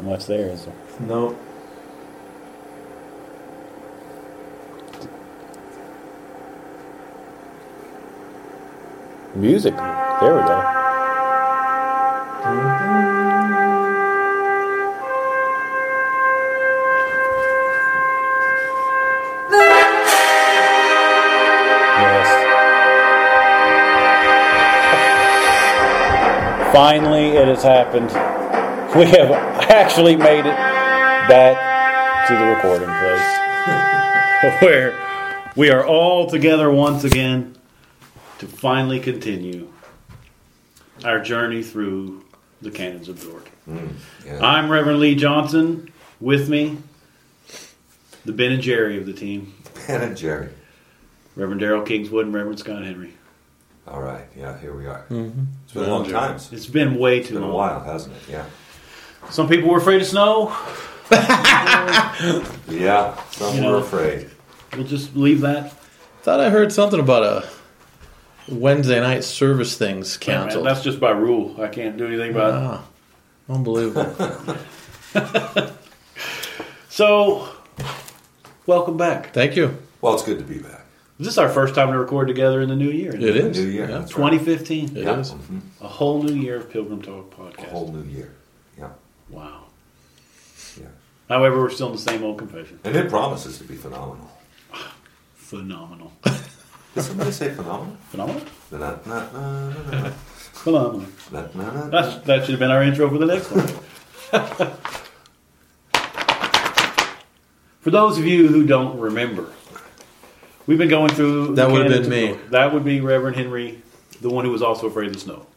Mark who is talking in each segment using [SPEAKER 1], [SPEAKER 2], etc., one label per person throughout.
[SPEAKER 1] much there, is there?
[SPEAKER 2] No.
[SPEAKER 1] Music. There we go. Finally, it has happened. We have actually made it back to the recording place where we are all together once again to finally continue our journey through the Canons of Dort. I'm Reverend Lee Johnson. With me, the Ben and Jerry of the team.
[SPEAKER 3] Ben and Jerry.
[SPEAKER 1] Reverend Darrell Kingswood and Reverend Scott Henry.
[SPEAKER 3] All right, yeah, here we are.
[SPEAKER 1] Mm-hmm.
[SPEAKER 3] It's been a long time.
[SPEAKER 1] It's been way too long.
[SPEAKER 3] It's been a while, hasn't it? Yeah.
[SPEAKER 1] Some people were afraid of snow.
[SPEAKER 3] Yeah, some were afraid.
[SPEAKER 1] We'll just leave that.
[SPEAKER 2] Thought I heard something about a Wednesday night service things canceled.
[SPEAKER 1] That's just by rule. I can't do anything about it.
[SPEAKER 2] Unbelievable.
[SPEAKER 1] So, welcome back.
[SPEAKER 2] Thank you.
[SPEAKER 3] Well, it's good to be back.
[SPEAKER 1] Is this our first time to record together in the new year?
[SPEAKER 2] It is.
[SPEAKER 3] New year.
[SPEAKER 2] Yeah.
[SPEAKER 3] That's
[SPEAKER 1] 2015.
[SPEAKER 2] It
[SPEAKER 3] right.
[SPEAKER 2] is.
[SPEAKER 3] Mm-hmm.
[SPEAKER 1] A whole new year of Pilgrim Talk podcast.
[SPEAKER 3] A whole new year. Yeah.
[SPEAKER 1] Wow.
[SPEAKER 3] Yeah.
[SPEAKER 1] However, we're still in the same old confession.
[SPEAKER 3] And it promises to be phenomenal.
[SPEAKER 1] Phenomenal.
[SPEAKER 3] Did somebody say phenomenal?
[SPEAKER 1] Phenomenal?
[SPEAKER 3] Na-na-na-na-na.
[SPEAKER 1] Phenomenal.
[SPEAKER 3] Na-na-na-na.
[SPEAKER 1] That should have been our intro for the next one. For those of you who don't remember, we've been going through...
[SPEAKER 2] That would have been me.
[SPEAKER 1] That would be Reverend Henry, the one who was also afraid of the snow.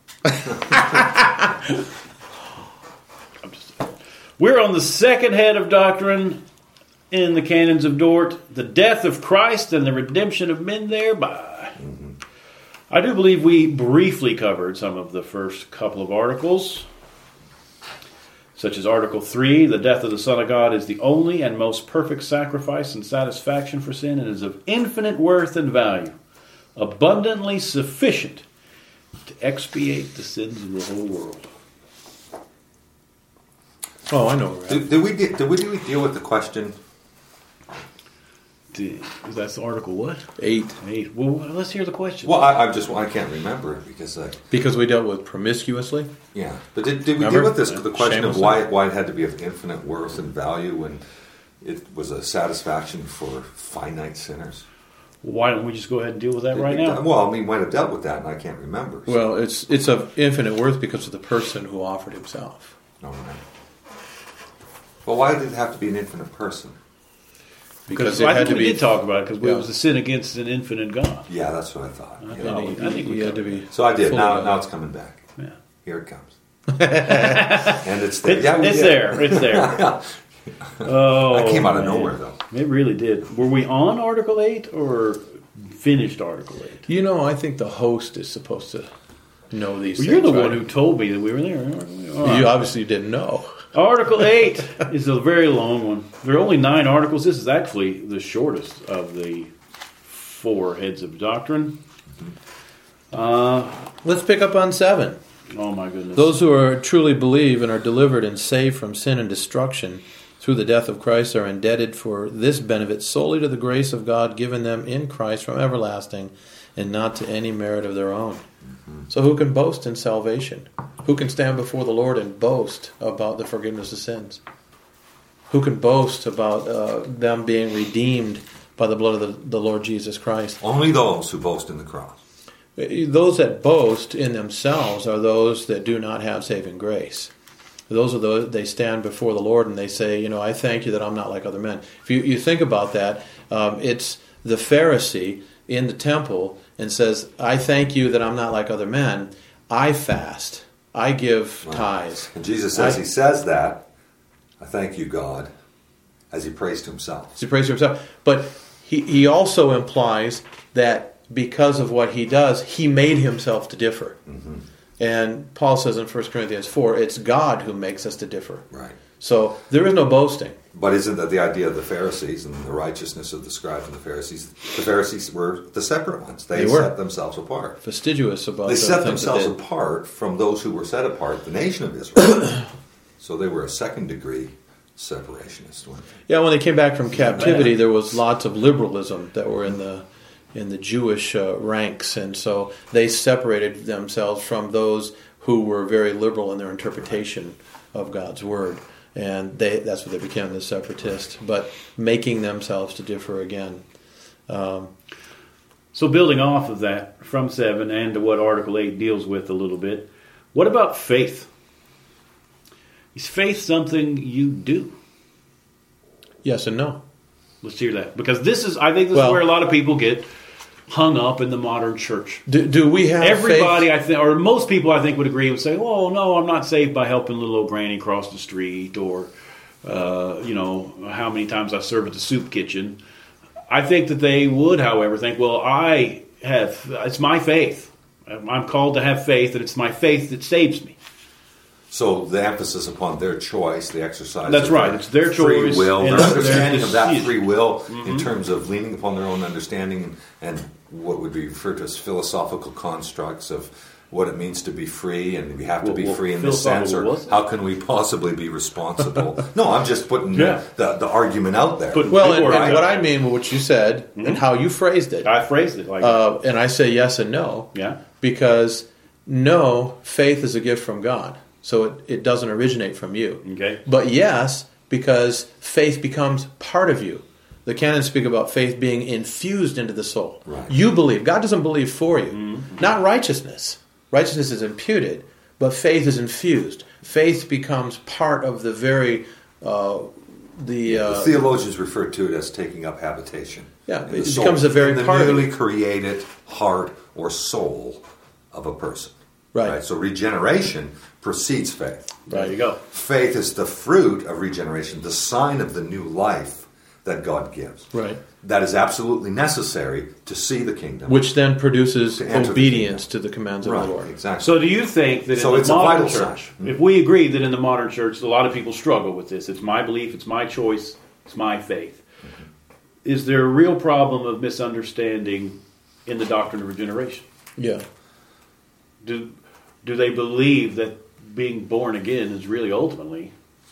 [SPEAKER 1] I'm just saying. We're on the second head of doctrine in the Canons of Dort, the death of Christ and the redemption of men thereby. Mm-hmm. I do believe we briefly covered some of the first couple of articles, such as Article 3, the death of the Son of God is the only and most perfect sacrifice and satisfaction for sin and is of infinite worth and value, abundantly sufficient to expiate the sins of the whole world.
[SPEAKER 2] Oh, I know.
[SPEAKER 3] Did we deal with the question?
[SPEAKER 1] That's Article what?
[SPEAKER 2] 8.
[SPEAKER 1] Well, let's hear the question.
[SPEAKER 3] Well, I can't remember it
[SPEAKER 2] because we dealt with promiscuously.
[SPEAKER 3] Yeah, but did we deal with the question of why it had to be of infinite worth and value when it was a satisfaction for finite sinners?
[SPEAKER 1] Why don't we just go ahead and deal with that right now?
[SPEAKER 3] Well, I mean, might have dealt with that, and I can't remember. So.
[SPEAKER 2] Well, it's of infinite worth because of the person who offered himself.
[SPEAKER 3] All right. Well, why did it have to be an infinite person?
[SPEAKER 1] Because I think we did talk about it because it was a sin against an infinite God.
[SPEAKER 3] Yeah, that's what I thought.
[SPEAKER 1] I think we had to be.
[SPEAKER 3] So I did. Now it's coming back.
[SPEAKER 1] Yeah.
[SPEAKER 3] Here it comes. And it's there.
[SPEAKER 1] It's there. Oh,
[SPEAKER 3] that came out of nowhere, though.
[SPEAKER 1] It really did. Were we on Article 8 or finished Article 8?
[SPEAKER 2] You know, I think the host is supposed to know these things.
[SPEAKER 1] You're the one who told me that we were there.
[SPEAKER 2] You obviously didn't know.
[SPEAKER 1] Article 8 is a very long one. There are only 9 articles. This is actually the shortest of the 4 heads of doctrine.
[SPEAKER 2] Let's pick up on 7.
[SPEAKER 1] Oh my goodness.
[SPEAKER 2] Those who are truly believe and are delivered and saved from sin and destruction through the death of Christ are indebted for this benefit solely to the grace of God given them in Christ from everlasting and not to any merit of their own. So who can boast in salvation? Who can stand before the Lord and boast about the forgiveness of sins? Who can boast about them being redeemed by the blood of the Lord Jesus Christ?
[SPEAKER 3] Only those who boast in the cross.
[SPEAKER 2] Those that boast in themselves are those that do not have saving grace. Those are those, they stand before the Lord and they say, I thank you that I'm not like other men. If you think about that, it's the Pharisee in the temple and says, I thank you that I'm not like other men. I fast. I give tithes.
[SPEAKER 3] And Jesus says, he says that, I thank you, God, as he prays to himself.
[SPEAKER 2] As he prays to himself. But he also implies that because of what he does, he made himself to differ. Mm-hmm. And Paul says in 1 Corinthians 4, it's God who makes us to differ.
[SPEAKER 3] Right.
[SPEAKER 2] So there is no boasting.
[SPEAKER 3] But isn't that the idea of the Pharisees and the righteousness of the scribes and the Pharisees? The Pharisees were the separate ones. They set themselves apart.
[SPEAKER 2] Fastidious about
[SPEAKER 3] They set themselves apart from those who were set apart, the nation of Israel. So they were a second-degree separationist.
[SPEAKER 2] Yeah, when they came back from captivity, there was lots of liberalism that were in the Jewish ranks, and so they separated themselves from those who were very liberal in their interpretation of God's word, and that's what they became, the separatists, but making themselves to differ again.
[SPEAKER 1] So building off of that, from 7 and to what Article 8 deals with a little bit, what about faith? Is faith something you do?
[SPEAKER 2] Yes and no.
[SPEAKER 1] Let's hear that. Because I think this is where a lot of people get hung up in the modern church.
[SPEAKER 2] Do we have
[SPEAKER 1] everybody,
[SPEAKER 2] faith?
[SPEAKER 1] I think, or most people I think would agree and say, "Oh no, I'm not saved by helping little old granny cross the street, or how many times I serve at the soup kitchen." I think that they would, however, think, "Well, it's my faith. I'm called to have faith, and it's my faith that saves me."
[SPEAKER 3] So the emphasis upon their choice, the exercise.
[SPEAKER 1] That's right. It's their
[SPEAKER 3] free
[SPEAKER 1] choice.
[SPEAKER 3] will, their understanding of that free will in terms of leaning upon their own understanding and what would be referred to as philosophical constructs of what it means to be free, and we have to be free in this sense, or how can we possibly be responsible? No, I'm just putting the argument out there.
[SPEAKER 2] And what I mean, what you said, and how you phrased it.
[SPEAKER 1] I phrased it like
[SPEAKER 2] that. And I say yes and no.
[SPEAKER 1] Yeah.
[SPEAKER 2] Because no, faith is a gift from God. So it doesn't originate from you.
[SPEAKER 1] Okay.
[SPEAKER 2] But yes, because faith becomes part of you. The canons speak about faith being infused into the soul.
[SPEAKER 3] Right.
[SPEAKER 2] You believe. God doesn't believe for you. Mm-hmm. Not righteousness. Righteousness is imputed, but faith is infused. Faith becomes part of the very... the
[SPEAKER 3] theologians refer to it as taking up habitation.
[SPEAKER 2] Yeah, it becomes a very part of
[SPEAKER 3] the newly created heart or soul of a person. Right. So regeneration precedes faith.
[SPEAKER 1] There you go.
[SPEAKER 3] Faith is the fruit of regeneration, the sign of the new life that God gives.
[SPEAKER 2] Right.
[SPEAKER 3] That is absolutely necessary to see the kingdom.
[SPEAKER 2] Which then produces obedience to the commands of the Lord.
[SPEAKER 3] Exactly.
[SPEAKER 1] So do you think that in the modern church, if we agree that in the modern church, a lot of people struggle with this, it's my belief, it's my choice, it's my faith. Is there a real problem of misunderstanding in the doctrine of regeneration?
[SPEAKER 2] Yeah.
[SPEAKER 1] Do they believe that being born again is really ultimately...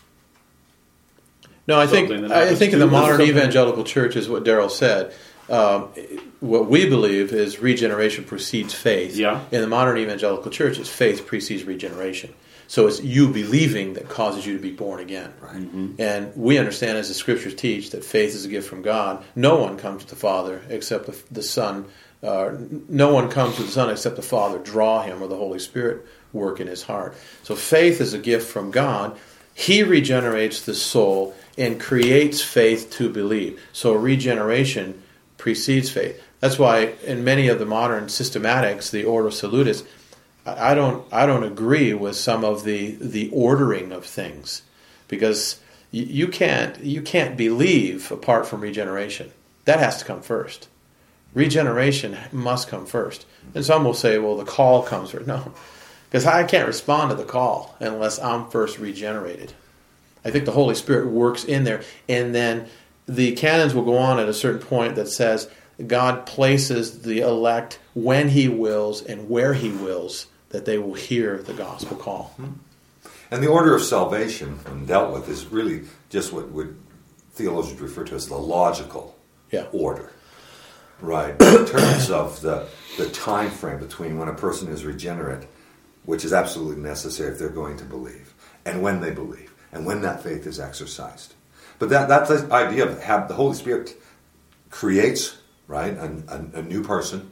[SPEAKER 2] No, I think in the modern evangelical church is what Darrell said. What we believe is regeneration precedes faith.
[SPEAKER 1] Yeah.
[SPEAKER 2] In the modern evangelical church, it's faith precedes regeneration. So it's you believing that causes you to be born again.
[SPEAKER 3] Right.
[SPEAKER 1] Mm-hmm.
[SPEAKER 2] And we understand, as the Scriptures teach, that faith is a gift from God. No one comes to the Father except the Son. No one comes to the Son except the Father draw him, or the Holy Spirit work in his heart. So faith is a gift from God. He regenerates the soul and creates faith to believe. So regeneration precedes faith. That's why in many of the modern systematics, the Ordo Salutis, I don't agree with some of the ordering of things, because you can't believe apart from regeneration. That has to come first. Regeneration must come first. And some will say, well, the call comes first. No, because I can't respond to the call unless I'm first regenerated. I think the Holy Spirit works in there. And then the canons will go on at a certain point that says God places the elect when He wills and where He wills, that they will hear the gospel call.
[SPEAKER 3] And the order of salvation, when dealt with, is really just what theologians refer to as the logical order. Right. In terms of the time frame between when a person is regenerate, which is absolutely necessary if they're going to believe, and when they believe, and when that faith is exercised. But that's the idea of the Holy Spirit creates, right, a new person.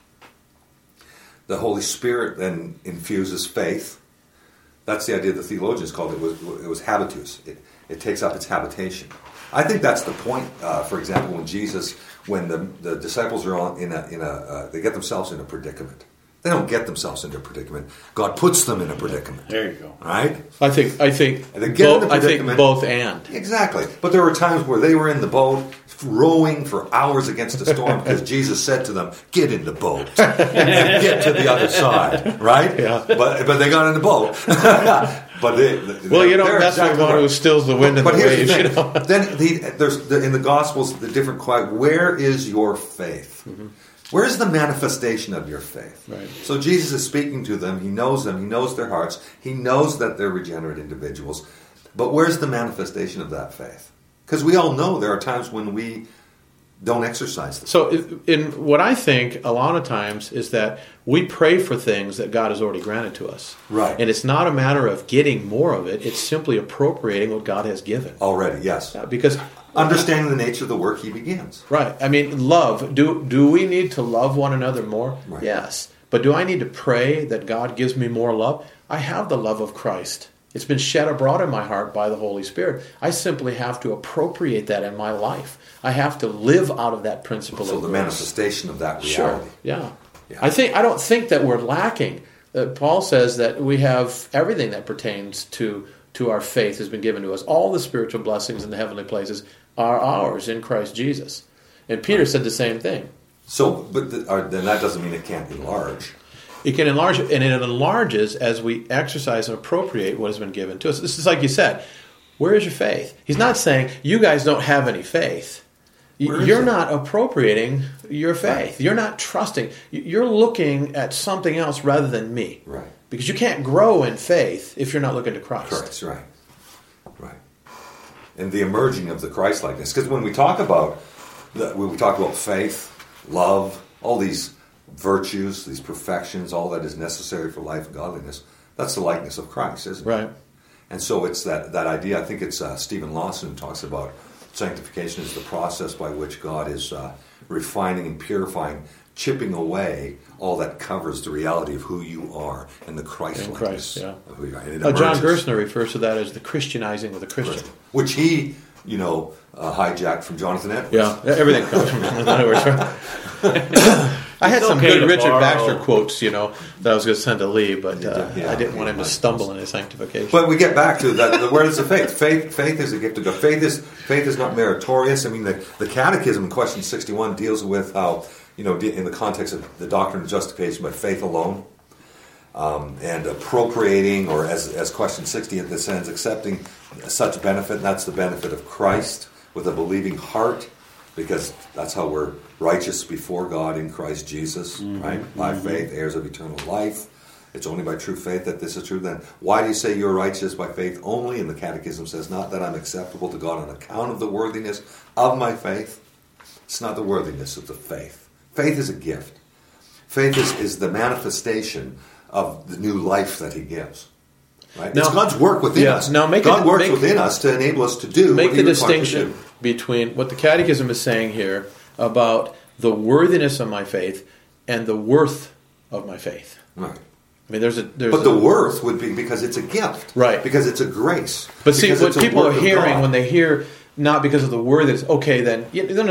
[SPEAKER 3] The Holy Spirit then infuses faith. That's the idea the theologians called it. It was habitus. It takes up its habitation. I think that's the point. For example, when the disciples are they get themselves in a predicament. They don't get themselves into a predicament. God puts them in a predicament.
[SPEAKER 1] There you go.
[SPEAKER 3] Right?
[SPEAKER 2] I think both and.
[SPEAKER 3] Exactly. But there were times where they were in the boat, rowing for hours against a storm, because Jesus said to them, "Get in the boat and get to the other side." Right?
[SPEAKER 2] Yeah.
[SPEAKER 3] But they got in the boat. But
[SPEAKER 2] that's exactly the one who stills the wind and the waves.
[SPEAKER 3] Then there's in the Gospels the different question: where is your faith? Mm-hmm. Where is the manifestation of your faith?
[SPEAKER 2] Right.
[SPEAKER 3] So Jesus is speaking to them. He knows them. He knows their hearts. He knows that they're regenerate individuals. But where's the manifestation of that faith? Because we all know there are times when we don't exercise the faith.
[SPEAKER 2] So in what I think a lot of times is that we pray for things that God has already granted to us.
[SPEAKER 3] Right.
[SPEAKER 2] And it's not a matter of getting more of it. It's simply appropriating what God has given.
[SPEAKER 3] Already, yes.
[SPEAKER 2] Because
[SPEAKER 3] understanding the nature of the work he begins.
[SPEAKER 2] Right. I mean, love. Do we need to love one another more?
[SPEAKER 3] Right.
[SPEAKER 2] Yes. But do I need to pray that God gives me more love? I have the love of Christ. It's been shed abroad in my heart by the Holy Spirit. I simply have to appropriate that in my life. I have to live out of that principle.
[SPEAKER 3] So
[SPEAKER 2] of
[SPEAKER 3] the
[SPEAKER 2] grace.
[SPEAKER 3] manifestation of that reality.
[SPEAKER 2] Sure. Yeah. I don't think that we're lacking. Paul says that we have everything that pertains to our faith has been given to us. All the spiritual blessings in the heavenly places are ours in Christ Jesus. And Peter said the same thing.
[SPEAKER 3] So, but then that doesn't mean it can't enlarge.
[SPEAKER 2] It can enlarge, and it enlarges as we exercise and appropriate what has been given to us. This is like you said, where is your faith? He's not saying, you guys don't have any faith. You're not appropriating your faith. Right. You're not trusting. You're looking at something else rather than me.
[SPEAKER 3] Right.
[SPEAKER 2] Because you can't grow in faith if you're not looking to Christ.
[SPEAKER 3] Correct, right. Right. And the emerging of the Christ-likeness. Because when we talk about faith, love, all these virtues, these perfections, all that is necessary for life and godliness, that's the likeness of Christ, isn't it?
[SPEAKER 2] Right.
[SPEAKER 3] And so it's that idea, I think it's Stephen Lawson who talks about sanctification is the process by which God is refining and purifying, chipping away all that covers the reality of who you are and the Christ-likeness of who you are. And
[SPEAKER 2] John Gerstner refers to that as the Christianizing of the Christian.
[SPEAKER 3] Right. Which he, hijacked from Jonathan Edwards.
[SPEAKER 2] Yeah, everything comes from Jonathan Edwards. Right? I had some good Richard Baxter quotes, that I was going to send to Lee, but I didn't want him to stumble in his sanctification.
[SPEAKER 3] But we get back to that. Where is the faith? Faith is a gift of God. Faith is not meritorious. I mean, the Catechism in question 61 deals with how, in the context of the doctrine of justification by faith alone, and appropriating, or as question 60 at this ends, accepting such benefit, and that's the benefit of Christ with a believing heart, because that's how we're righteous before God in Christ Jesus, right? By faith, heirs of eternal life. It's only by true faith that this is true. Then why do you say you're righteous by faith only? And the Catechism says, not that I'm acceptable to God on account of the worthiness of my faith. It's not the worthiness of the faith. Faith is a gift. Faith is the manifestation of the new life that he gives. Right? Now, it's God's work within us.
[SPEAKER 2] Now
[SPEAKER 3] God works within us to enable us to do
[SPEAKER 2] make
[SPEAKER 3] what he
[SPEAKER 2] the
[SPEAKER 3] requires
[SPEAKER 2] distinction
[SPEAKER 3] to do.
[SPEAKER 2] Between what the Catechism is saying here about the worthiness of my faith and the worth of my faith.
[SPEAKER 3] Right.
[SPEAKER 2] I mean, there's
[SPEAKER 3] but the worth would be because it's a gift,
[SPEAKER 2] right?
[SPEAKER 3] Because it's a grace.
[SPEAKER 2] But see, what people are hearing when they hear not because of the worthiness, okay, then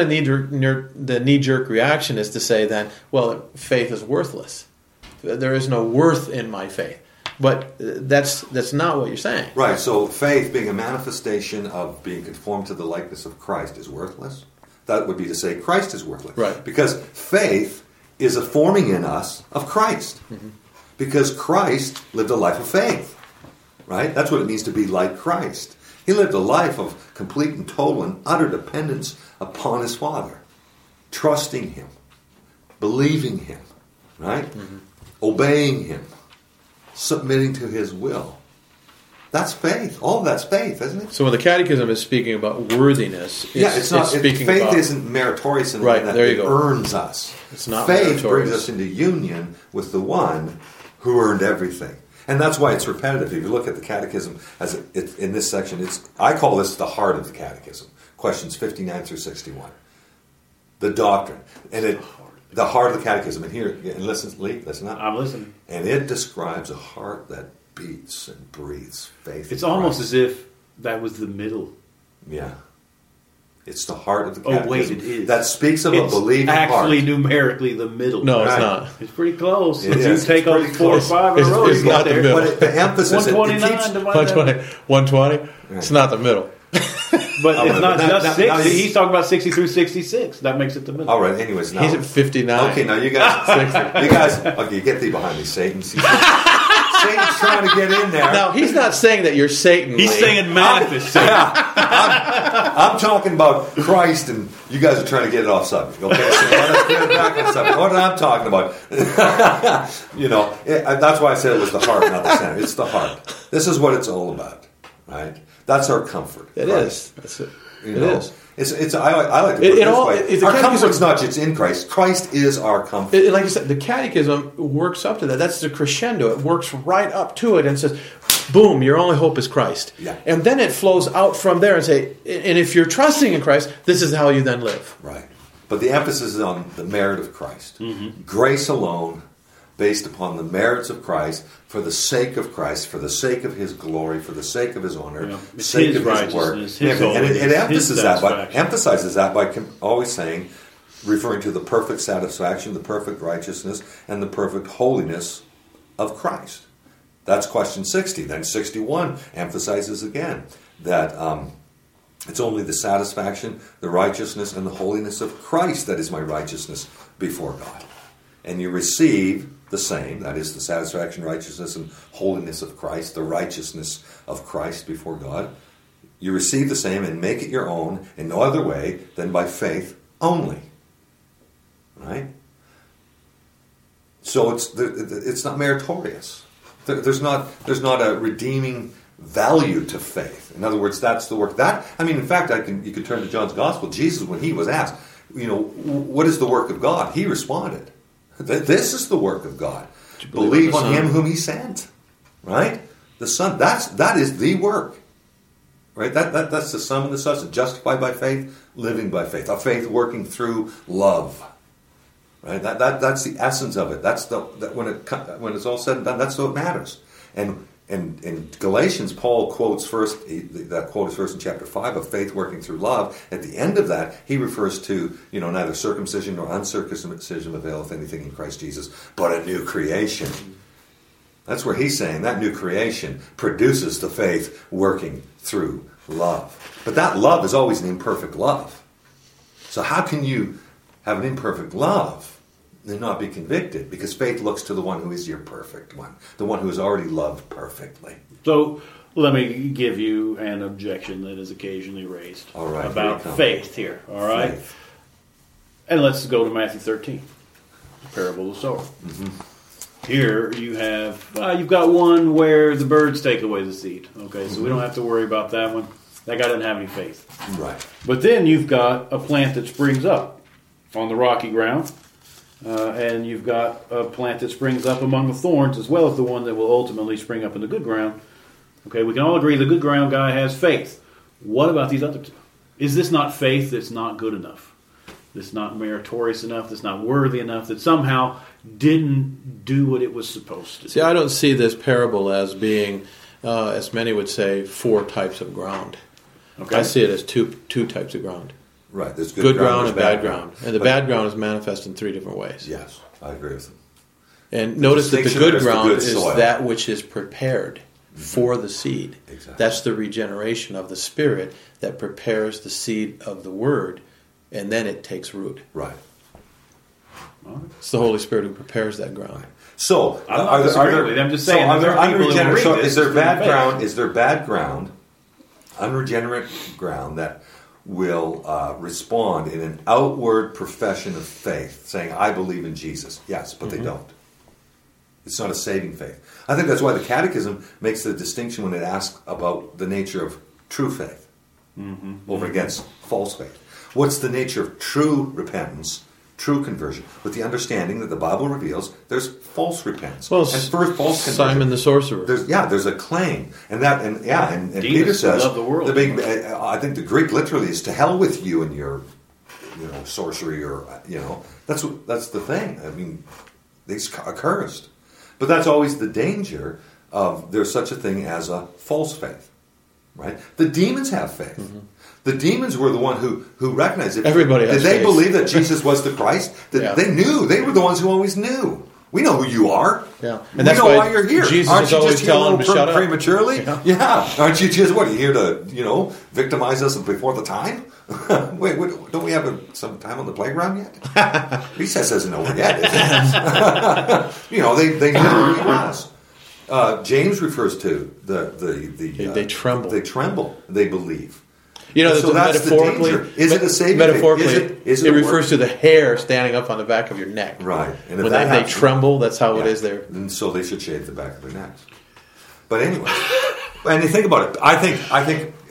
[SPEAKER 2] the knee-jerk reaction is to say then, well, faith is worthless. There is no worth in my faith. But that's not what you're saying.
[SPEAKER 3] Right, so faith being a manifestation of being conformed to the likeness of Christ is worthless. That would be to say Christ is worthless.
[SPEAKER 2] Right.
[SPEAKER 3] Because faith is a forming in us of Christ. Mm-hmm. Because Christ lived a life of faith. Right? That's what it means to be like Christ. He lived a life of complete and total and utter dependence upon his Father. Trusting him. Believing him. Right? Mm-hmm. Obeying him. Submitting to his will. That's faith. All of that's faith, isn't it?
[SPEAKER 2] So when the Catechism is speaking about worthiness,
[SPEAKER 3] it's not. Faith isn't meritorious in a way that it earns us.
[SPEAKER 2] It's not
[SPEAKER 3] faith
[SPEAKER 2] meritorious.
[SPEAKER 3] Brings us into union with the one who earned everything, and that's why it's repetitive. If you look at the Catechism as in this section, I call this the heart of the Catechism. Questions 59 through 61. The doctrine, and the heart of the Catechism. And here, and listen up.
[SPEAKER 1] I'm listening.
[SPEAKER 3] And it describes a heart that beats and breathes faith.
[SPEAKER 1] It's almost as if that was the middle.
[SPEAKER 3] Yeah. It's the heart of the Catechism.
[SPEAKER 1] Oh, wait, it is.
[SPEAKER 3] That speaks of a believing heart.
[SPEAKER 1] It's actually numerically the middle.
[SPEAKER 2] No, it's not.
[SPEAKER 1] It's pretty close.
[SPEAKER 3] It
[SPEAKER 1] you take on 4 or 5 in a row,
[SPEAKER 2] it's not the middle.
[SPEAKER 3] But the emphasis...
[SPEAKER 1] 129
[SPEAKER 2] 120? It's not the middle.
[SPEAKER 1] But it's not just 60. He's talking about 60 through 66. That makes it the middle.
[SPEAKER 3] All right, anyways. Now,
[SPEAKER 2] he's at 59.
[SPEAKER 3] Okay, now you guys... okay, get thee behind me, Satan. Satan's trying to get in there.
[SPEAKER 2] Now, he's not saying that you're Satan.
[SPEAKER 1] He's saying manifest.
[SPEAKER 3] I'm talking about Christ, and you guys are trying to get it off subject. Okay, so let's get it back on subject. What I'm talking about, that's why I said it was the heart, not the center. It's the heart. This is what it's all about, right? That's our comfort.
[SPEAKER 2] It is. That's it. It is.
[SPEAKER 3] It's. I like to put it this way. Our comfort's not just in Christ. Christ is our comfort.
[SPEAKER 2] Like I said, the Catechism works up to that. That's the crescendo. It works right up to it and says, boom, your only hope is Christ.
[SPEAKER 3] Yeah.
[SPEAKER 2] And then it flows out from there and say, and if you're trusting in Christ, this is how you then live.
[SPEAKER 3] Right. But the emphasis is on the merit of Christ. Mm-hmm. Grace alone, based upon the merits of Christ, for the sake of Christ, for the sake of His glory, for the sake of His honor, for the sake of His work. And it emphasizes that by always saying, referring to the perfect satisfaction, the perfect righteousness, and the perfect holiness of Christ. That's question 60. Then 61 emphasizes again that it's only the satisfaction, the righteousness, and the holiness of Christ that is my righteousness before God. And you receive the same, that is the satisfaction, righteousness, and holiness of Christ, the righteousness of Christ before God. You receive the same and make it your own in no other way than by faith only. Right? So it's not meritorious. There's not a redeeming value to faith. In other words, that's the work. In fact, you could turn to John's Gospel. Jesus, when he was asked, what is the work of God? He responded, this is the work of God. Believe on Him whom He sent. Right? The Son. That is the work. Right? That's the sum and the substance. Justified by faith, living by faith. A faith working through love. Right? That's the essence of it. That's when it's all said and done, that's what matters. And in Galatians, Paul quotes first, that quote is first in chapter 5, of faith working through love. At the end of that, he refers to, neither circumcision nor uncircumcision availeth anything in Christ Jesus, but a new creation. That's where he's saying that new creation produces the faith working through love. But that love is always an imperfect love. So how can you have an imperfect love and not be convicted? Because faith looks to the one who is your perfect one, the one who has already loved perfectly.
[SPEAKER 1] So let me give you an objection that is occasionally raised about faith here. All right, faith. And let's go to Matthew 13, the parable of the sower. Mm-hmm. Here you have you've got one where the birds take away the seed. Okay, so we don't have to worry about that one. That guy doesn't have any faith.
[SPEAKER 3] Right.
[SPEAKER 1] But then you've got a plant that springs up on the rocky ground, and you've got a plant that springs up among the thorns, as well as the one that will ultimately spring up in the good ground. Okay, we can all agree the good ground guy has faith. What about these other two? Is this not faith that's not good enough? That's not meritorious enough? That's not worthy enough? That somehow didn't do what it was supposed to do?
[SPEAKER 2] See, I don't see this parable as being, as many would say, 4 types of ground. Okay. I see it as two types of ground.
[SPEAKER 3] Right, there's
[SPEAKER 2] good ground and bad ground. And the bad ground is manifest in 3 different ways.
[SPEAKER 3] Yes, I agree with them.
[SPEAKER 2] And notice that the good ground is that which is prepared for the seed.
[SPEAKER 3] Exactly.
[SPEAKER 2] That's the regeneration of the Spirit that prepares the seed of the Word, and then it takes root.
[SPEAKER 3] Right.
[SPEAKER 2] It's the Holy Spirit who prepares that ground. Right.
[SPEAKER 3] So,
[SPEAKER 1] I'm just saying,
[SPEAKER 3] is there bad ground? Is there bad ground, unregenerate ground that will respond in an outward profession of faith, saying, I believe in Jesus? Yes, but they don't. It's not a saving faith. I think that's why the Catechism makes the distinction when it asks about the nature of true faith over against false faith. What's the nature of true repentance, true conversion? With the understanding that the Bible reveals there's false repentance.
[SPEAKER 2] Well, and first false conversion, Simon the sorcerer.
[SPEAKER 3] There's a claim, and Peter says
[SPEAKER 1] the world.
[SPEAKER 3] I think the Greek literally is to hell with you and your, sorcery, or that's the thing. I mean, these are cursed, but that's always the danger of there's such a thing as a false faith, right? The demons have faith. Mm-hmm. The demons were the one who recognized it.
[SPEAKER 2] Everybody has
[SPEAKER 3] faith. Did they believe that Jesus was the Christ? They knew. They were the ones who always knew. We know who you are.
[SPEAKER 2] Yeah.
[SPEAKER 3] And that's why you're here.
[SPEAKER 2] Jesus
[SPEAKER 3] Aren't you
[SPEAKER 2] always
[SPEAKER 3] just here a
[SPEAKER 2] telling
[SPEAKER 3] little
[SPEAKER 2] them to shut
[SPEAKER 3] prematurely?
[SPEAKER 2] up.
[SPEAKER 3] Yeah. Aren't you just, are you here to, victimize us before the time? Wait, don't we have some time on the playground yet? Recess isn't over yet, is it? They knew who he was. James refers to
[SPEAKER 2] they tremble.
[SPEAKER 3] They tremble. They believe.
[SPEAKER 2] So that's
[SPEAKER 3] metaphorically, the danger. Is it a saving?
[SPEAKER 2] Metaphorically, it refers to the hair standing up on the back of your neck.
[SPEAKER 3] Right. And
[SPEAKER 2] when they tremble, that's how it is there.
[SPEAKER 3] And so they should shave the back of their necks. But anyway, and you think about it. I think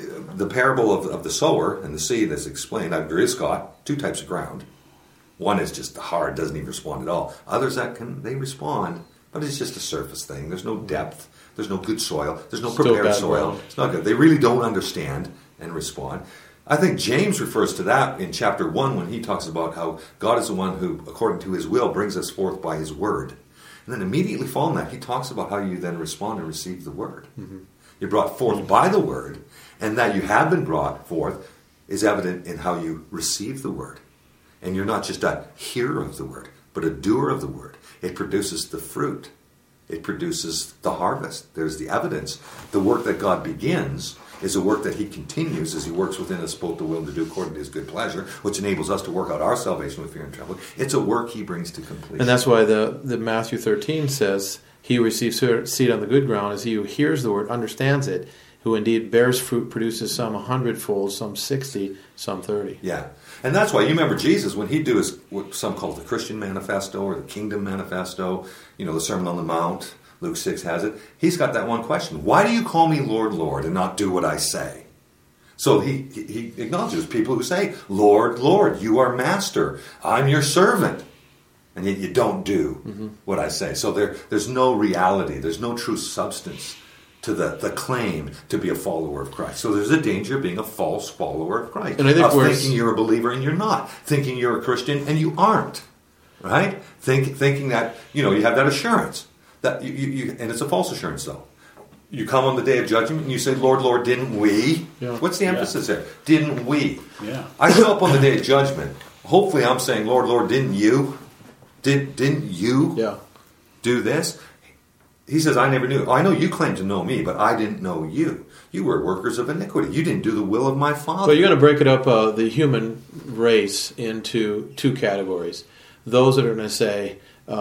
[SPEAKER 3] the parable of the sower and the seed that's explained, there is, Scott, 2 types of ground. One is just hard, doesn't even respond at all. Others they respond, but it's just a surface thing. There's no depth. There's no good soil. There's no prepared soil. Ground. It's not good. They really don't understand and respond. I think James refers to that in chapter 1 when he talks about how God is the one who, according to his will, brings us forth by his word. And then immediately following that, he talks about how you then respond and receive the word. Mm-hmm. You're brought forth by the word, and that you have been brought forth is evident in how you receive the word. And you're not just a hearer of the word, but a doer of the word. It produces the fruit. It produces the harvest. There's the evidence. The work that God begins is a work that he continues as he works within us both the will to do according to his good pleasure, which enables us to work out our salvation with fear and trembling. It's a work he brings to completion.
[SPEAKER 2] And that's why the Matthew 13 says, he who receives seed on the good ground is he who hears the word, understands it, who indeed bears fruit, produces some 100-fold, some 60, some 30.
[SPEAKER 3] Yeah. And that's why, you remember Jesus, when he'd do his, what some call the Christian manifesto or the Kingdom manifesto, the Sermon on the Mount, Luke 6 has it, he's got that one question. Why do you call me Lord, Lord, and not do what I say? So he acknowledges people who say, Lord, Lord, you are master. I'm your servant. And yet you don't do what I say. So there's no reality. There's no true substance to the claim to be a follower of Christ. So there's a danger of being a false follower of Christ.
[SPEAKER 2] And I think
[SPEAKER 3] thinking you're a believer and you're not. Thinking you're a Christian and you aren't. Right? Thinking that, you have that assurance. That you and it's a false assurance, though. You come on the day of judgment and you say, Lord, Lord, didn't we? Yeah. What's the emphasis there? Didn't we?
[SPEAKER 1] Yeah.
[SPEAKER 3] I show up on the day of judgment. Hopefully I'm saying, Lord, Lord, didn't you? Didn't you do this? He says, I never knew. I know you claim to know me, but I didn't know you. You were workers of iniquity. You didn't do the will of my Father.
[SPEAKER 2] But you're going to break it up, the human race, into 2 categories. Those that are going to say,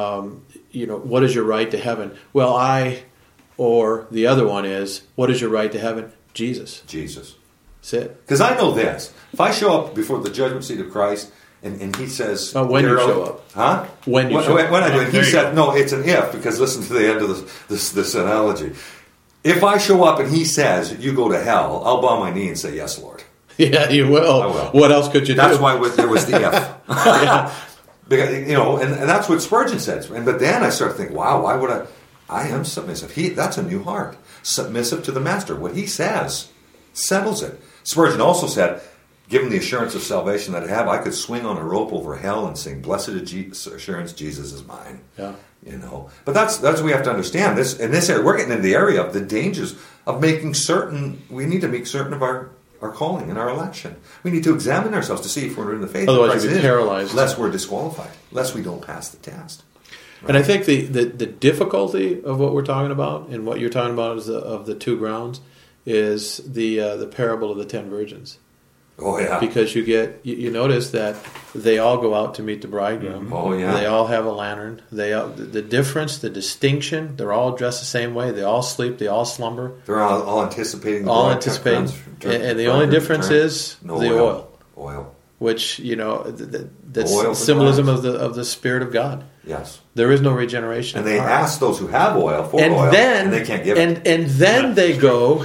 [SPEAKER 2] what is your right to heaven? Well, or the other one is, what is your right to heaven? Jesus. That's it.
[SPEAKER 3] Because I know this. If I show up before the judgment seat of Christ, and he says...
[SPEAKER 2] when you show up.
[SPEAKER 3] Huh?
[SPEAKER 2] When you show up.
[SPEAKER 3] When I do. And he said, no, it's an if, because listen to the end of this analogy. If I show up and he says, you go to hell, I'll bow my knee and say, yes, Lord.
[SPEAKER 2] Yeah, you will.
[SPEAKER 3] I will.
[SPEAKER 2] What else could you do?
[SPEAKER 3] That's why there was the if. Because, and that's what Spurgeon says. But then I start thinking, wow, why would I am submissive. That's a new heart. Submissive to the master. What he says settles it. Spurgeon also said, given the assurance of salvation that I have, I could swing on a rope over hell and sing, blessed assurance, Jesus is mine.
[SPEAKER 2] Yeah.
[SPEAKER 3] But that's what we have to understand. In this area, we're getting into the area of the dangers of making certain, we need to make certain of our calling and our election. We need to examine ourselves to see if we're in the faith.
[SPEAKER 2] Otherwise you'll be paralyzed.
[SPEAKER 3] Lest we're disqualified. Lest we don't pass the test.
[SPEAKER 2] Right? And I think the difficulty of what we're talking about, and what you're talking about of the 2 grounds, is the parable of the 10 virgins.
[SPEAKER 3] Oh, yeah.
[SPEAKER 2] Because you notice that they all go out to meet the bridegroom.
[SPEAKER 3] Oh, yeah.
[SPEAKER 2] They all have a lantern. The difference, the distinction, they're all dressed the same way. They all sleep. They all slumber.
[SPEAKER 3] They're all anticipating.
[SPEAKER 2] And the only difference is the oil.
[SPEAKER 3] Oil.
[SPEAKER 2] Which, that's symbolism of the Spirit of God.
[SPEAKER 3] Yes.
[SPEAKER 2] There is no regeneration.
[SPEAKER 3] And they ask those who have oil for oil, and they can't give it.
[SPEAKER 2] And then they go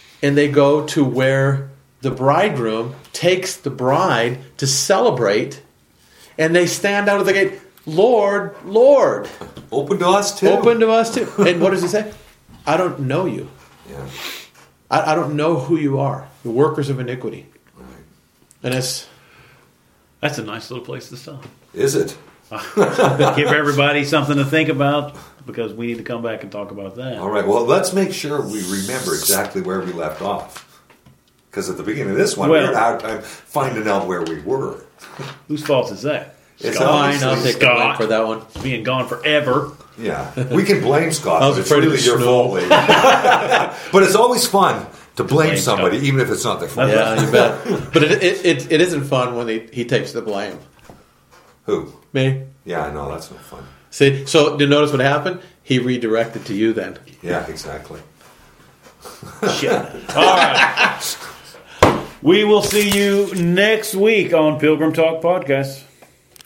[SPEAKER 2] to where the bridegroom takes the bride to celebrate, and they stand out of the gate, Lord, Lord.
[SPEAKER 3] Open to us too.
[SPEAKER 2] And what does he say? I don't know you.
[SPEAKER 3] Yeah.
[SPEAKER 2] I don't know who you are. The workers of iniquity.
[SPEAKER 3] Right.
[SPEAKER 2] And
[SPEAKER 1] that's a nice little place to stop.
[SPEAKER 3] Is it?
[SPEAKER 1] Give everybody something to think about, because we need to come back and talk about that.
[SPEAKER 3] All right. Well, let's make sure we remember exactly where we left off. Because at the beginning of this one, we were out of time finding out where we were.
[SPEAKER 1] Whose fault is that?
[SPEAKER 3] It's
[SPEAKER 2] mine. I'll take the blame for that one.
[SPEAKER 1] Being gone forever.
[SPEAKER 3] Yeah. We can blame Scott,
[SPEAKER 2] but
[SPEAKER 3] it's really your fault. But it's always fun to blame somebody, even if it's not their fault.
[SPEAKER 2] Yeah, you bet. But it isn't fun when he takes the blame.
[SPEAKER 3] Who?
[SPEAKER 2] Me.
[SPEAKER 3] Yeah, I know. That's no fun.
[SPEAKER 2] See, so did you notice what happened? He redirected to you then.
[SPEAKER 3] Yeah, exactly.
[SPEAKER 1] Shit. All right. We will see you next week on Pilgrim Talk Podcast.